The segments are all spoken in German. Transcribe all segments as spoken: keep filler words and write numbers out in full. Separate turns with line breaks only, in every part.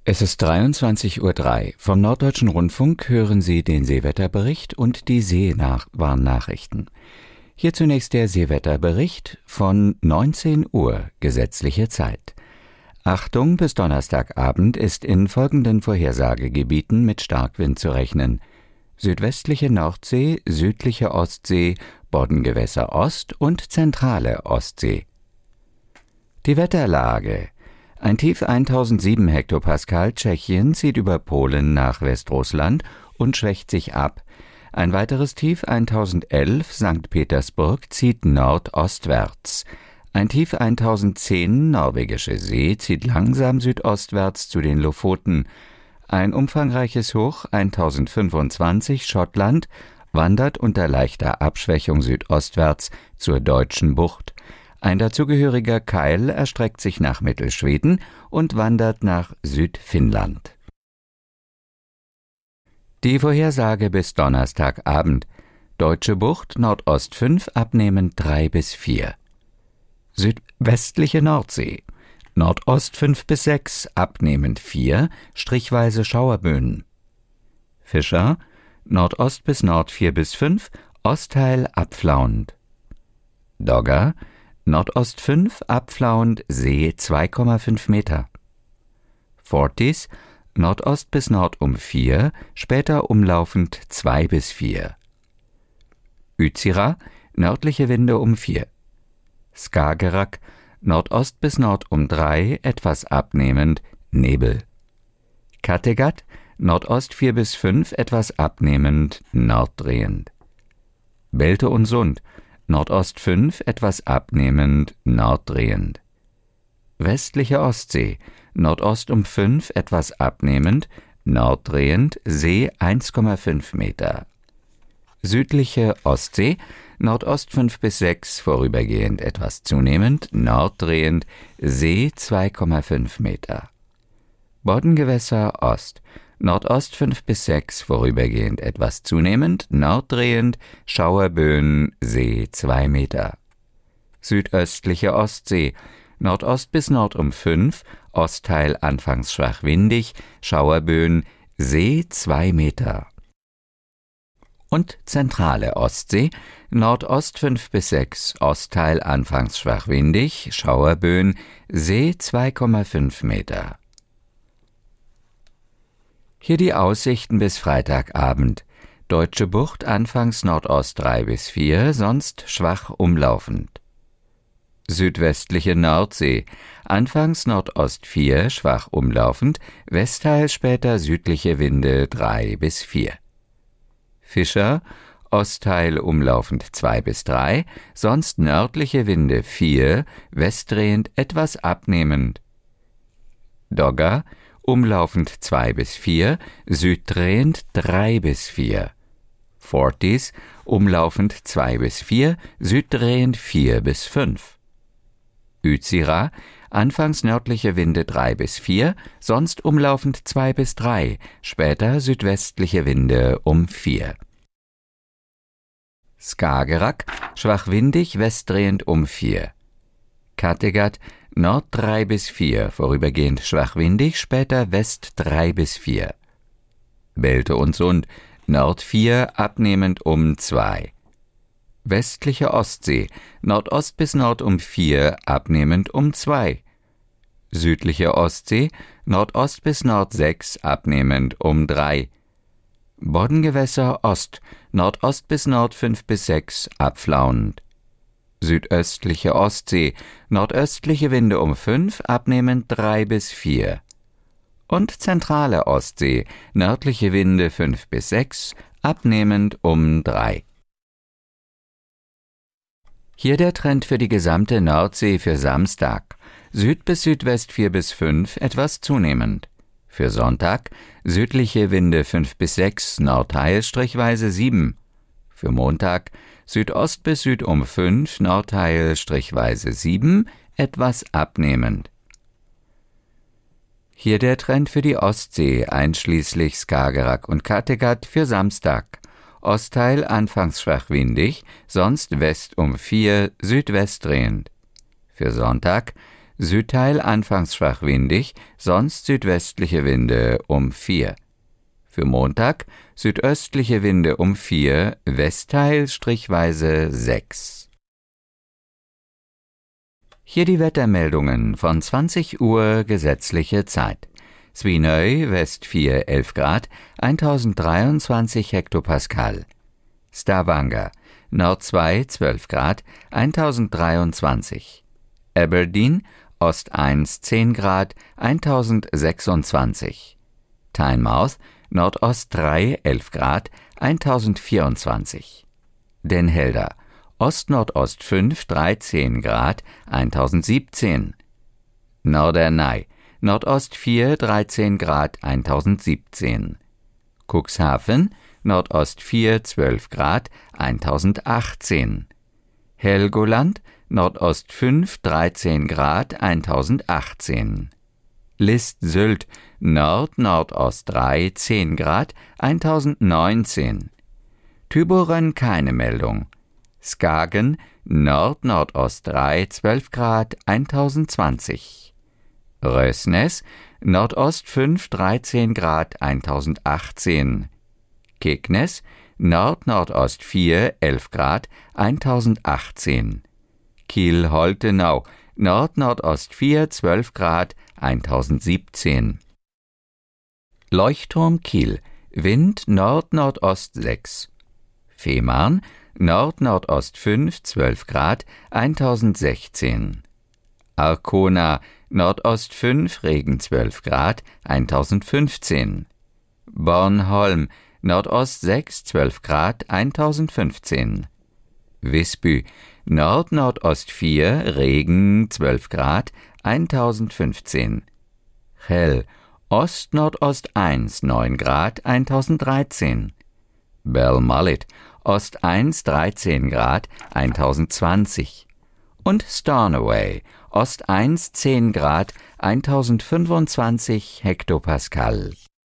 Es ist dreiundzwanzig Uhr drei. Vom Norddeutschen Rundfunk hören Sie den Seewetterbericht und die Seewarnnachrichten. Hier zunächst der Seewetterbericht von neunzehn Uhr gesetzliche Zeit. Achtung, bis Donnerstagabend ist in folgenden Vorhersagegebieten mit Starkwind zu rechnen: südwestliche Nordsee, südliche Ostsee, Boddengewässer Ost und zentrale Ostsee. Die Wetterlage: Ein Tief eintausendsieben Hektopascal Tschechien zieht über Polen nach Westrussland und schwächt sich ab. Ein weiteres Tief eintausendelf Sankt Petersburg zieht nordostwärts. Ein Tief eintausendzehn Norwegische See zieht langsam südostwärts zu den Lofoten. Ein umfangreiches Hoch eintausendfünfundzwanzig Schottland wandert unter leichter Abschwächung südostwärts zur Deutschen Bucht. Ein dazugehöriger Keil erstreckt sich nach Mittelschweden und wandert nach Südfinnland. Die Vorhersage bis Donnerstagabend: Deutsche Bucht Nordost fünf, abnehmend drei bis vier. Südwestliche Nordsee Nordost fünf bis sechs, abnehmend vier, strichweise Schauerböen. Fischer Nordost bis Nord vier bis fünf, Ostteil abflauend. Dogger Nordost fünf, abflauend, See zwei Komma fünf Meter. Forties Nordost bis Nord um vier, später umlaufend zwei bis vier. Utsira nördliche Winde um vier. Skagerrak Nordost bis Nord um drei, etwas abnehmend, Nebel. Kattegat Nordost vier bis fünf, etwas abnehmend, norddrehend. Belte und Sund Nordost fünf, etwas abnehmend, norddrehend. Westliche Ostsee Nordost um fünf, etwas abnehmend, norddrehend, See eins Komma fünf Meter. Südliche Ostsee Nordost fünf bis sechs, vorübergehend etwas zunehmend, norddrehend, See zwei Komma fünf Meter. Boddengewässer Ost Nordost fünf bis sechs, vorübergehend etwas zunehmend, norddrehend, Schauerböen, See zwei Meter. Südöstliche Ostsee Nordost bis Nord um fünf, Ostteil anfangs schwach windig, Schauerböen, See zwei Meter. Und zentrale Ostsee Nordost fünf bis sechs, Ostteil anfangs schwach windig, Schauerböen, See zwei Komma fünf Meter. Hier die Aussichten bis Freitagabend: Deutsche Bucht anfangs Nordost drei bis vier, sonst schwach umlaufend. Südwestliche Nordsee anfangs Nordost vier, schwach umlaufend, Westteil später südliche Winde drei bis vier. Fischer Ostteil umlaufend zwei bis drei, sonst nördliche Winde vier, westdrehend etwas abnehmend. Dogger umlaufend zwei bis vier, süddrehend drei bis vier. Forties umlaufend zwei bis vier, süddrehend vier bis fünf. Utsira anfangs nördliche Winde drei bis vier, sonst umlaufend zwei bis drei, später südwestliche Winde um vier. Skagerrak schwach windig, westdrehend um vier. Kattegat Nord drei bis vier, vorübergehend schwach windig, später West drei bis vier. Belte und Sund Nord vier, abnehmend um zwei. Westliche Ostsee Nordost bis Nord um vier, abnehmend um zwei. Südliche Ostsee Nordost bis Nord sechs, abnehmend um drei. Boddengewässer Ost Nordost bis Nord fünf bis sechs, abflauend. Südöstliche Ostsee nordöstliche Winde um fünf, abnehmend drei bis vier. Und zentrale Ostsee nördliche Winde fünf bis sechs, abnehmend um drei. Hier der Trend für die gesamte Nordsee für Samstag: Süd bis Südwest vier bis fünf, etwas zunehmend. Für Sonntag südliche Winde fünf bis sechs, Nordteil strichweise sieben. Für Montag Südost bis Süd um fünf, Nordteil strichweise sieben, etwas abnehmend. Hier der Trend für die Ostsee, einschließlich Skagerrak und Kattegat, für Samstag: Ostteil anfangs schwach windig, sonst West um vier, Südwest drehend. Für Sonntag Südteil anfangs schwach windig, sonst südwestliche Winde um vier. Für Montag südöstliche Winde um vier, Westteil strichweise sechs. Hier die Wettermeldungen von zwanzig Uhr gesetzliche Zeit. Svinøy, West vier, elf Grad, tausenddreiundzwanzig Hektopascal. Stavanger, Nord zwei, zwölf Grad, tausenddreiundzwanzig. Aberdeen, Ost eins, zehn Grad, tausendsechsundzwanzig. Tynemouth, Nordost drei, elf Grad, tausendvierundzwanzig. Den Helder, Ost-Nordost fünf, dreizehn Grad, tausendsiebzehn. Norderney, Nordost vier, dreizehn Grad, tausendsiebzehn. Cuxhaven, Nordost vier, zwölf Grad, tausendachtzehn. Helgoland, Nordost fünf, dreizehn Grad, tausendachtzehn. List-Sylt, Nord-Nordost drei, zehn Grad, tausendneunzehn. Tübingen keine Meldung. Skagen, Nord-Nordost drei, zwölf Grad, tausendzwanzig. Røsnes, Nordost fünf, dreizehn Grad, tausendachtzehn. Kegness, Nord-Nordost vier, elf Grad, tausendachtzehn. Kiel-Holtenau, Nord-Nordost vier, zwölf Grad, tausendsiebzehn. Leuchtturm Kiel, Wind Nord-Nordost sechs. Fehmarn, Nord-Nordost fünf, zwölf Grad, tausendsechzehn. Arkona, Nordost fünf, Regen zwölf Grad, tausendfünfzehn. Bornholm, Nordost sechs, zwölf Grad, tausendfünfzehn. Visby, Nord-Nordost vier, Regen zwölf Grad, tausendfünfzehn. Chell, Ost-Nordost eins, neun Grad, tausenddreizehn. Belmullet, Ost eins, dreizehn Grad, tausendzwanzig. Und Stornoway, Ost eins, zehn Grad, tausendfünfundzwanzig Hektopascal.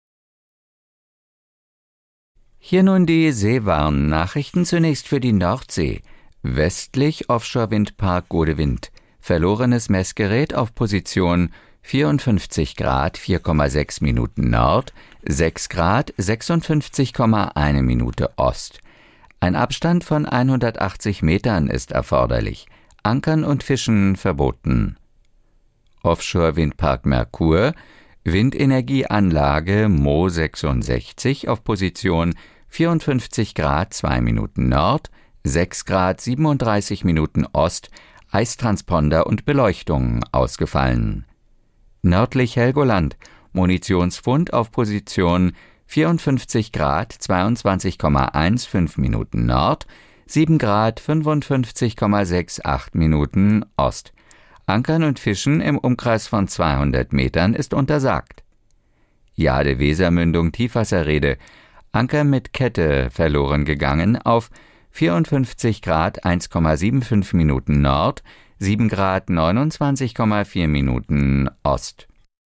Hier nun die Seewarn-Nachrichten zunächst für die Nordsee. Westlich Offshore-Windpark Gode Wind. Verlorenes Messgerät auf Position vierundfünfzig Grad, vier Komma sechs Minuten Nord, sechs Grad, sechsundfünfzig Komma eins Minute Ost. Ein Abstand von hundertachtzig Metern ist erforderlich. Ankern und Fischen verboten. Offshore-Windpark Merkur, Windenergieanlage Mo sechsundsechzig auf Position vierundfünfzig Grad, zwei Minuten Nord, sechs Grad, siebenunddreißig Minuten Ost, Eistransponder und Beleuchtung ausgefallen. Nördlich Helgoland, Munitionsfund auf Position vierundfünfzig Grad, zweiundzwanzig Komma fünfzehn Minuten Nord, sieben Grad, fünfundfünfzig Komma achtundsiebzig Minuten Ost. Ankern und Fischen im Umkreis von zweihundert Metern ist untersagt. Jade-Wesermündung Tiefwasserrede, Anker mit Kette verloren gegangen auf vierundfünfzig Grad, eins Komma fünfundsiebzig Minuten Nord, sieben Grad, neunundzwanzig Komma vier Minuten Ost.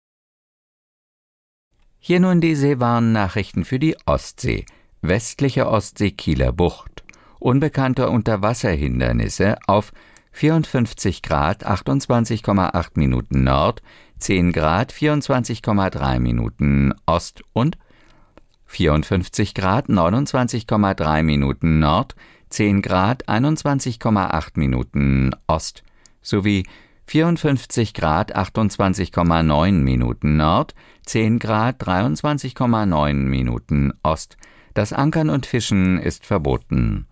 Hier nun die Seewarn-Nachrichten für die Ostsee. Westliche Ostsee Kieler Bucht. Unbekannte Unterwasserhindernisse auf vierundfünfzig Grad, achtundzwanzig Komma acht Minuten Nord, zehn Grad, vierundzwanzig Komma drei Minuten Ost und vierundfünfzig Grad, neunundzwanzig Komma drei Minuten Nord, zehn Grad, einundzwanzig Komma acht Minuten Ost sowie vierundfünfzig Grad, achtundzwanzig Komma neun Minuten Nord, zehn Grad, dreiundzwanzig Komma neun Minuten Ost. Das Ankern und Fischen ist verboten.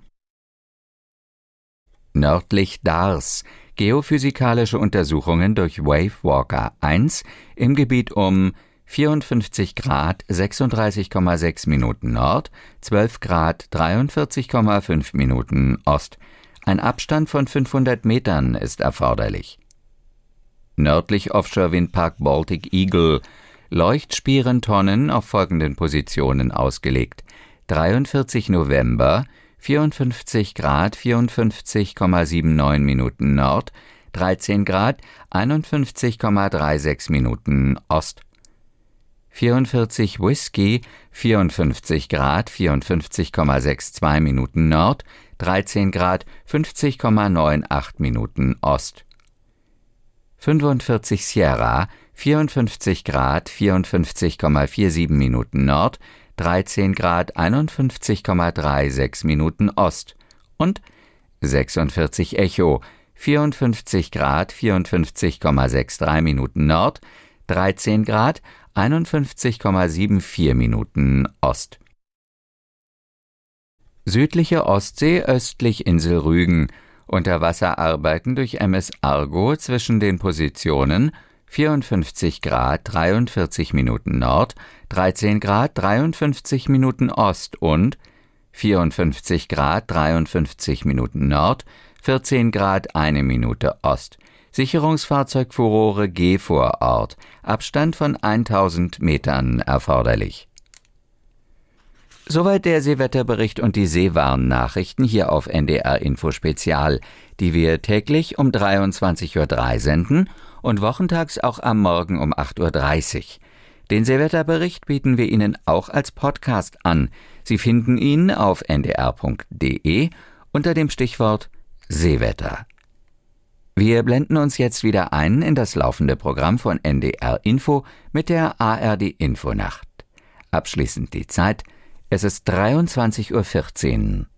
Nördlich Dars, geophysikalische Untersuchungen durch Wavewalker eins im Gebiet um vierundfünfzig Grad, sechsunddreißig Komma sechs Minuten Nord, zwölf Grad, dreiundvierzig Komma fünf Minuten Ost. Ein Abstand von fünfhundert Metern ist erforderlich. Nördlich Offshore-Windpark Baltic Eagle, Leuchtspierentonnen auf folgenden Positionen ausgelegt. dreiundvierzig November, vierundfünfzig Grad, vierundfünfzig Komma neunundsiebzig Minuten Nord, dreizehn Grad, einundfünfzig Komma sechsunddreißig Minuten Ost. vierundvierzig Whisky, vierundfünfzig Grad, vierundfünfzig Komma zweiundsechzig Minuten Nord, dreizehn Grad, fünfzig Komma achtzig Minuten Ost. fünfundvierzig Sierra, vierundfünfzig Grad, vierundfünfzig Komma siebenundvierzig Minuten Nord, dreizehn Grad, einundfünfzig Komma sechsunddreißig Minuten Ost und sechsundvierzig Echo, vierundfünfzig Grad, vierundfünfzig Komma dreiundsechzig Minuten Nord, dreizehn Grad, einundfünfzig Komma vierundsiebzig Minuten Ost. Südliche Ostsee östlich Insel Rügen. Unterwasserarbeiten durch M S Argo zwischen den Positionen vierundfünfzig Grad, dreiundvierzig Minuten Nord, dreizehn Grad, dreiundfünfzig Minuten Ost und vierundfünfzig Grad, dreiundfünfzig Minuten Nord, vierzehn Grad, eine Minute Ost. Sicherungsfahrzeug Furore G vor Ort. Abstand von tausend Metern erforderlich. Soweit der Seewetterbericht und die Seewarnnachrichten hier auf N D R Info Spezial, die wir täglich um dreiundzwanzig Uhr drei senden und wochentags auch am Morgen um acht Uhr dreißig. Den Seewetterbericht bieten wir Ihnen auch als Podcast an. Sie finden ihn auf n d r punkt d e unter dem Stichwort Seewetter. Wir blenden uns jetzt wieder ein in das laufende Programm von N D R Info mit der A R D Infonacht. Abschließend die Zeit: Es ist dreiundzwanzig Uhr vierzehn.